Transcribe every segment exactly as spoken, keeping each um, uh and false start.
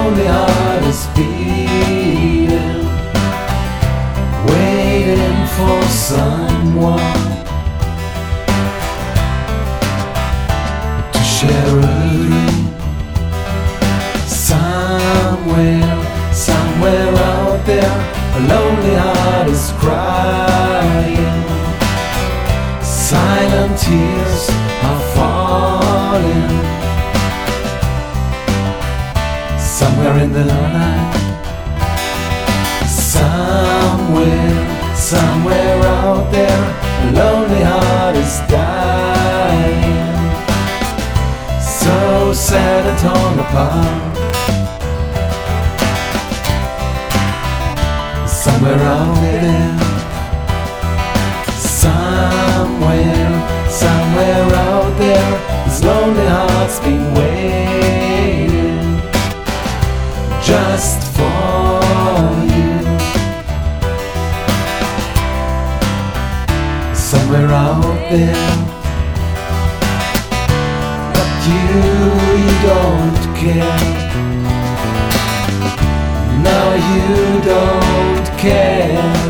lonely heart is beating, waiting for someone to share a dream. Somewhere, somewhere out there, a lonely heart is crying. Silent tears are falling. Somewhere in the night, somewhere, somewhere out there, a lonely heart is dying. So sad and torn apart. Somewhere out there, somewhere, somewhere out there, this lonely heart's been waiting just for you. Somewhere out there, but you, you don't care. No, you don't care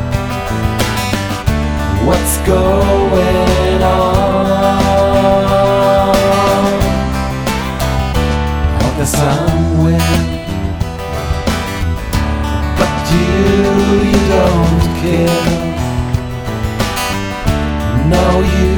what's going on out there somewhere. But you, you don't care. No, you